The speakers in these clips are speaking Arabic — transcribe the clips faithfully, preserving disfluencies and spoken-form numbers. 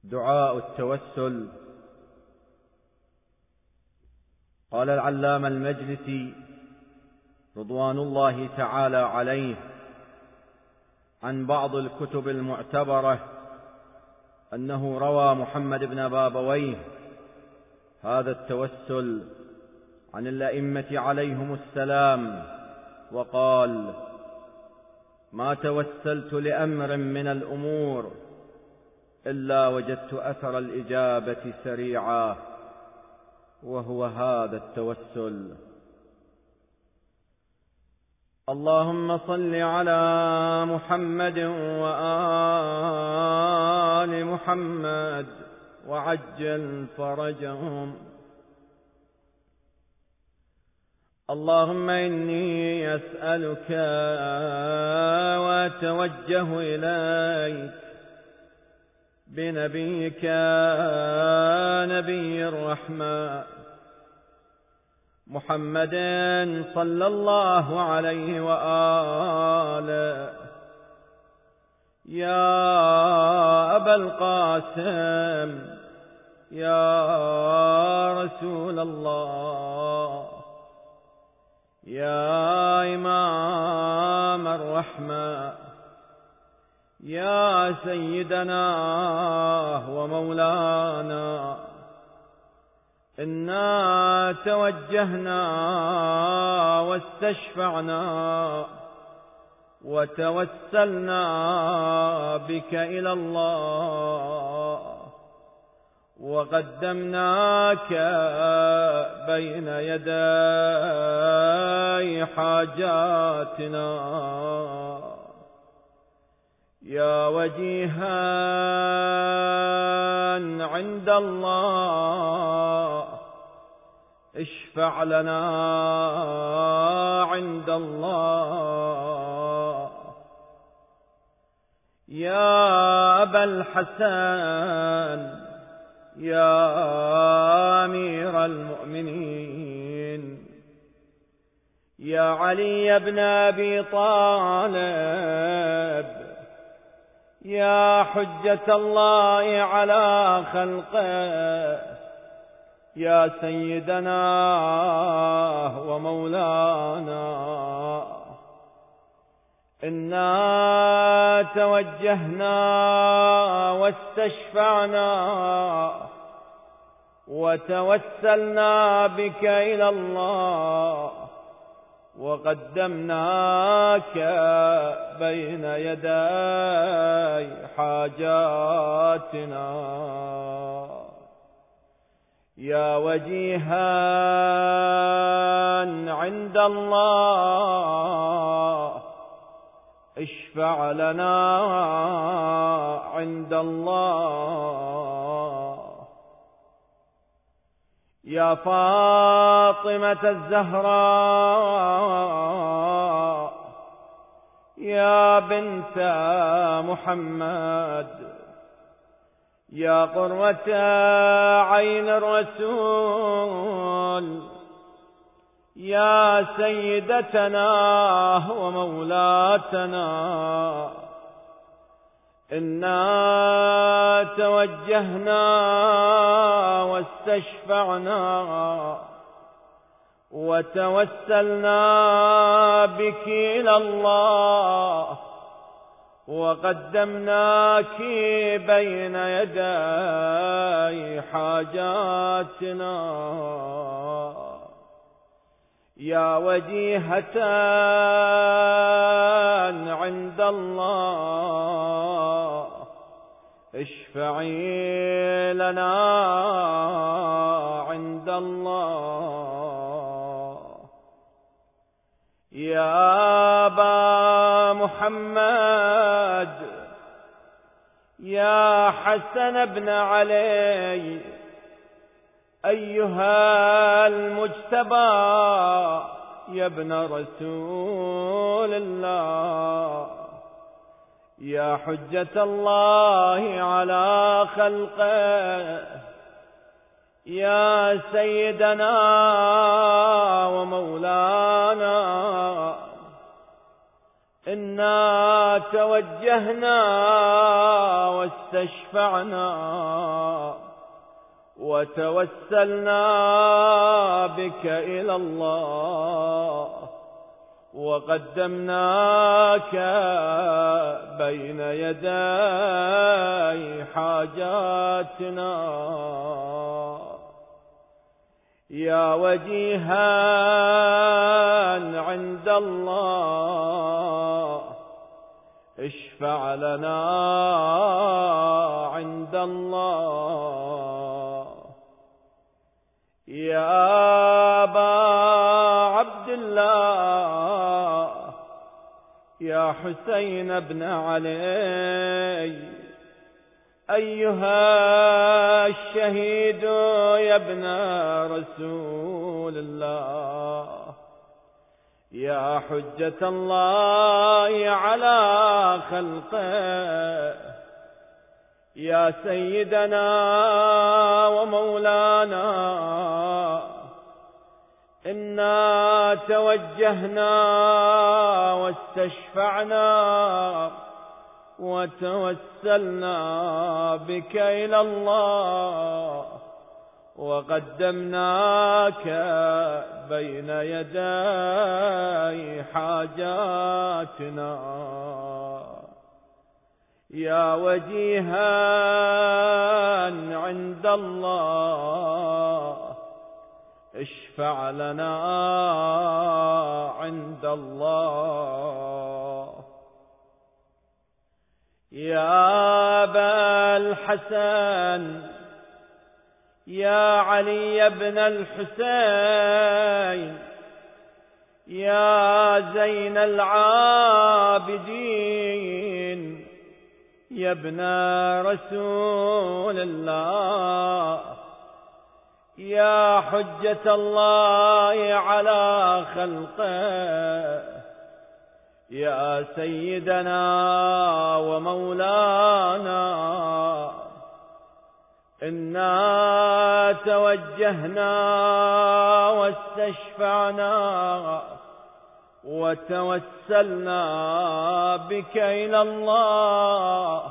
دعاء التوسل. قال العلامة المجلسي رضوان الله تعالى عليه عن بعض الكتب المعتبرة أنه روى محمد بن بابويه هذا التوسل عن الأئمة عليهم السلام، وقال: ما توسلت لأمر من الأمور إلا وجدت أثر الإجابة سريعا، وهو هذا التوسل. اللهم صل على محمد وآل محمد وعجل فرجهم. اللهم إني أسألك وأتوجه إليك بنبيك نبي الرحمة محمد صلى الله عليه وآله، يا أبا القاسم يا رسول الله، يا إمام الرحمة، يا سيدنا ومولانا، إنا توجهنا واستشفعنا وتوسلنا بك إلى الله، وقدمناك بين يدي حاجاتنا يا وجيها عند الله، اشفع لنا عند الله. يا أبا الحسن يا أمير المؤمنين، يا علي بن أبي طالب، يا حجة الله على خلقه، يا سيدنا ومولانا، إنا توجهنا واستشفعنا وتوسلنا بك إلى الله، وقدمناك بين يدي حاجاتنا يا وجيها عند الله، اشفع لنا عند الله. يا فاطمة الزهراء يا بنت محمد، يا قرة عين الرسول، يا سيدتنا ومولاتنا، إنا توجهنا واستشفعنا وتوسلنا بك إلى الله، وقدمناك بين يدي حاجاتنا يا وجيهة عند الله، اشفعي لنا عند الله. يا أبا محمد يا حسن بن علي، أيها المجتبى يا ابن رسول الله، يا حجة الله على خلقه، يا سيدنا ومولانا، إنا توجهنا واستشفعنا وتوسلنا بك إلى الله وقدمناك بين يدي حاجاتنا يا وجيها عند الله اشفع لنا عند الله يا أبا عبد الله يا حسين بن علي أيها الشهيد يا ابن رسول الله يا حجة الله على خلقه يا سيدنا ومولانا إنا توجهنا واستشفعنا وتوسلنا بك إلى الله وقدمناك بين يدي حاجاتنا يا وجيها عند الله اشفع لنا عند الله يا أبا الحسن يا علي بن الحسين يا زين العابدين يا ابن رسول الله يا حجة الله على خلقه يا سيدنا ومولانا إنا توجهنا واستشفعنا وتوسلنا بك إلى الله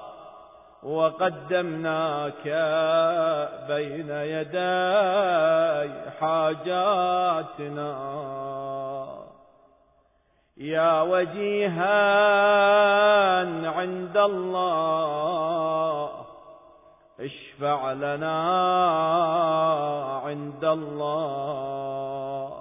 وقدمناك بين يدي حاجاتنا يا وجيها عند الله اشفع لنا عند الله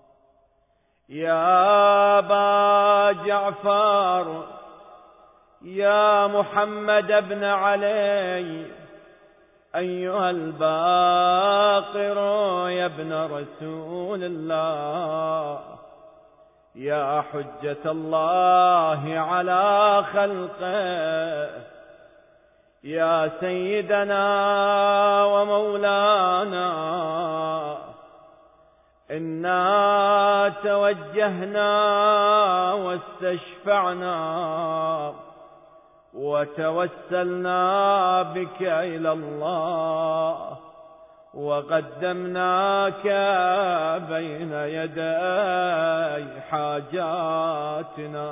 يا أبا جعفر يا محمد بن علي أيها الباقر يا ابن رسول الله يا حجة الله على خلقه يا سيدنا ومولانا إنا توجهنا واستشفعنا وتوسلنا بك إلى الله وقدمناك بين يدي حاجاتنا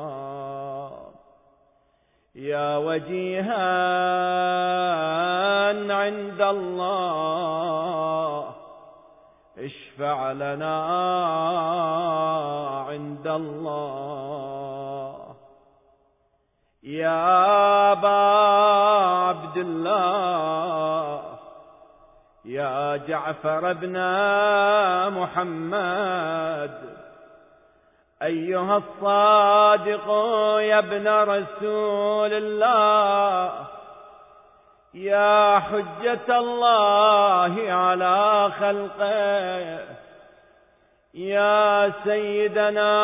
يا وجيها عند الله اشفع لنا عند الله يا أبا عبد الله يا جعفر بن محمد أيها الصادق يا ابن رسول الله يا حجة الله على خلقه يا سيدنا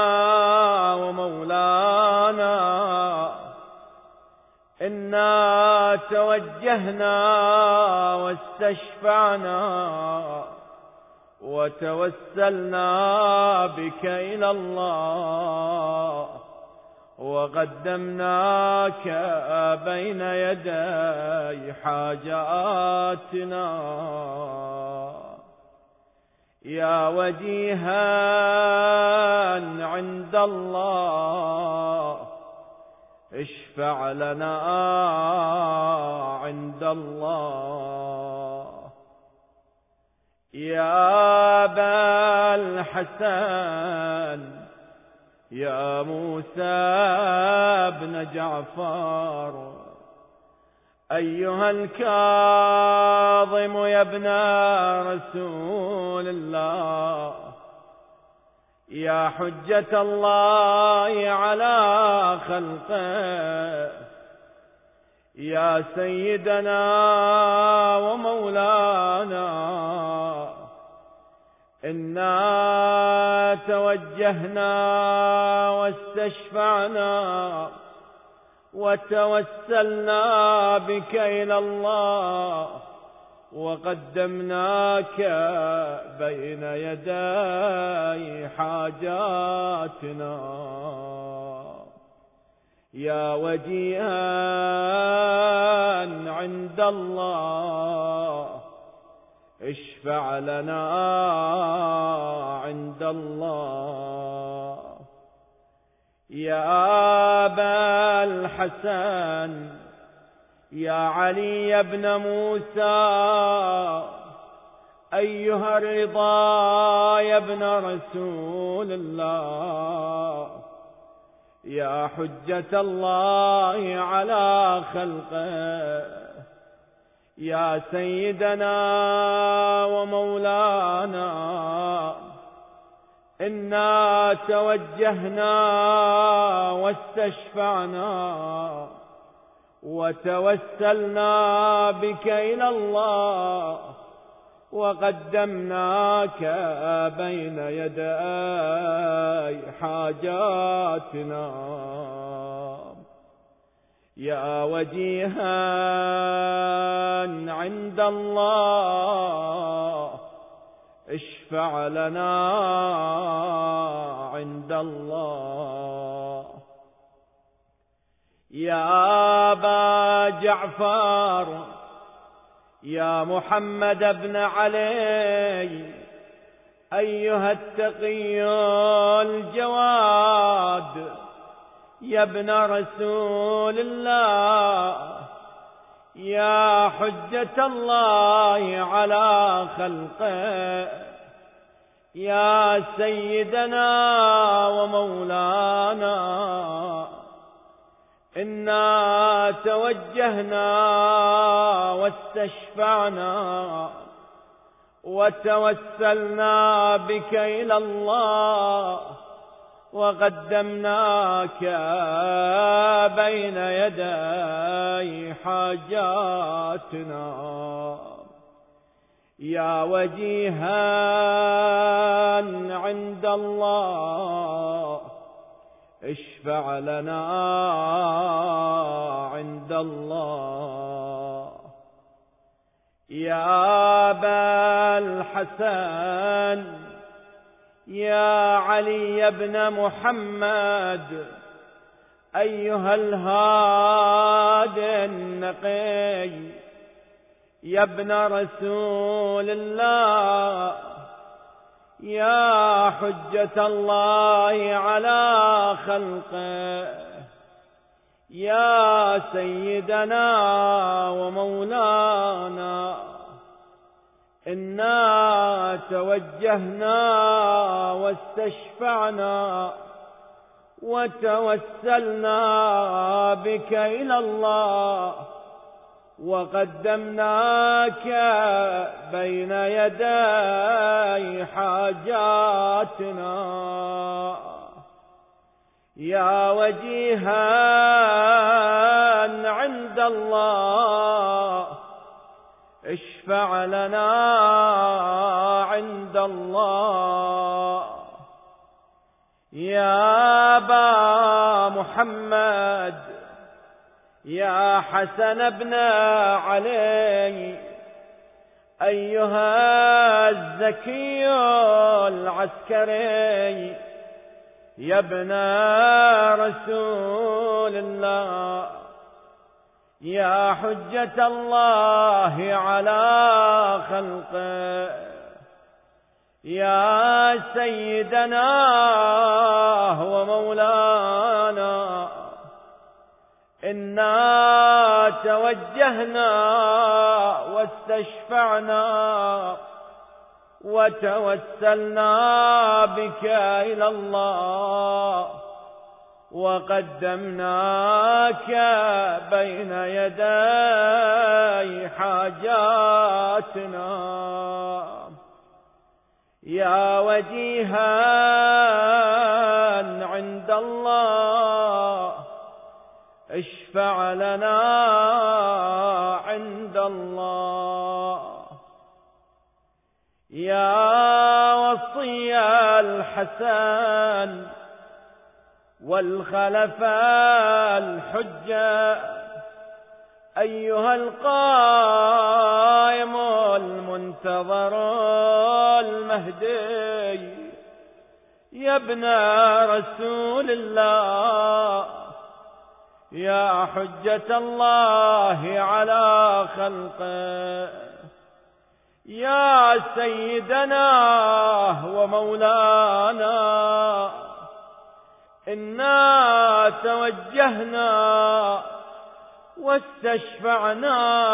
ومولانا إنا توجهنا واستشفعنا وتوسلنا بك إلى الله وقدمناك بين يدي حاجاتنا يا وجيها عند الله اشفع لنا عند الله. يا أبا الحسن يا موسى بن جعفر أيها الكاظم يا ابن رسول الله، يا حجة الله على خلقه، يا سيدنا ومولانا، إنا توجهنا واستشفعنا وتوسلنا بك إلى الله وقدمناك بين يدي حاجاتنا. يا وجيها عند الله اشفع لنا عند الله. يا أبا الحسن يا علي بن موسى أيها الرضا يا ابن رسول الله، يا حجة الله على خلقه، يا سيدنا ومولانا، إنا توجهنا واستشفعنا وتوسلنا بك إلى الله وقدمناك بين يدي حاجاتنا. يا وجيها عند الله اشفع لنا عند الله. يا أبا جعفر يا محمد بن علي أيها التقي الجواد يا ابن رسول الله، يا حجة الله على خلقه، يا سيدنا ومولانا، إنا توجهنا واستشفعنا وتوسلنا بك إلى الله وقدمناك بين يدي حاجاتنا. يا وجيها عند الله اشفع لنا عند الله. يا أبا الحسن يا علي بن محمد أيها الهادي النقي يا ابن رسول الله، يا حجة الله على خلقه، يا سيدنا ومولانا، إنا توجهنا واستشفعنا وتوسلنا بك إلى الله وقدمناك بين يدي حاجاتنا. يا وجيها عند الله اشفع لنا عند الله. يا أبا محمد يا حسن بن علي أيها الزكي العسكري يا ابن رسول الله، يا حجة الله على خلقه، يا سيدنا ومولانا إنا توجهنا واستشفعنا وتوسلنا بك إلى الله وقدمناك بين يدي حاجاتنا يا وجيها عند الله اشفع لنا عند الله يا وصي الحسن والخلف الحجة أيها القائم المنتظر المهدي يا ابن رسول الله يا حجة الله على خلقه يا سيدنا ومولانا إنا توجهنا واستشفعنا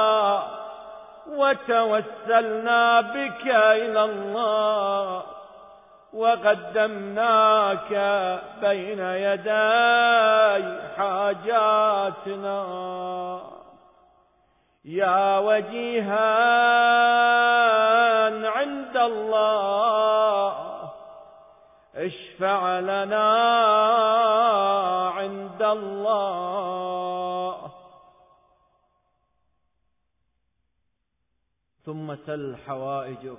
وتوسلنا بك إلى الله وقدمناك بين يدي حاجاتنا يا وجيها عند الله اشفع لنا عند الله. ثم سل حوائجك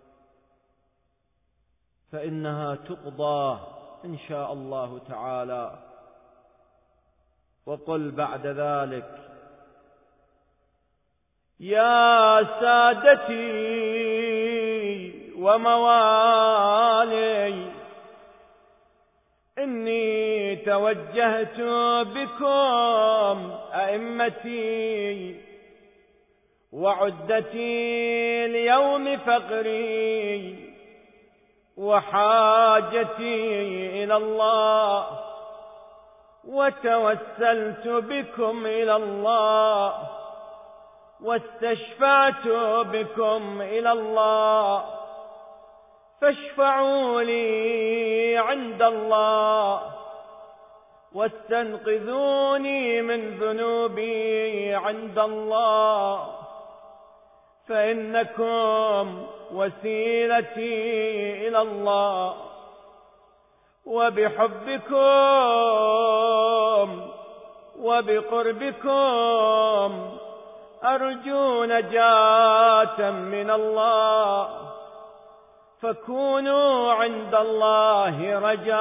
فإنها تقضى إن شاء الله تعالى. وقل بعد ذلك يا سادتي وموالي إني توجهت بكم أئمتي وعدتي ليوم فقري وحاجتي إلى الله وتوسلت بكم إلى الله واستشفعت بكم إلى الله فاشفعوا لي عند الله واستنقذوني من ذنوبي عند الله فإنكم وسيلتي إلى الله وبحبكم وبقربكم أرجو نجاة من الله فكونوا عند الله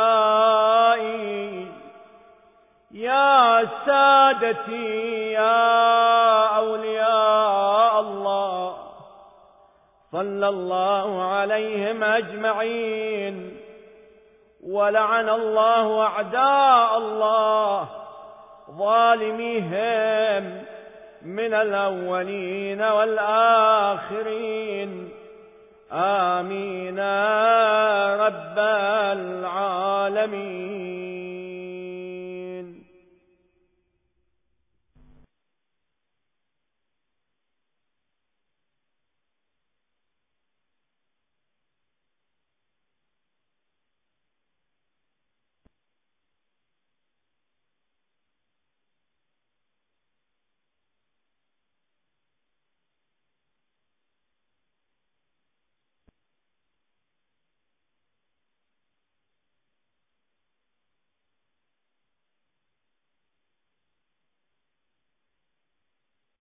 رجائي يا سادتي يا أولياء الله صلى الله عليهم أجمعين ولعن الله أعداء الله ظالميهم من الأولين والآخرين آمين رب العالمين.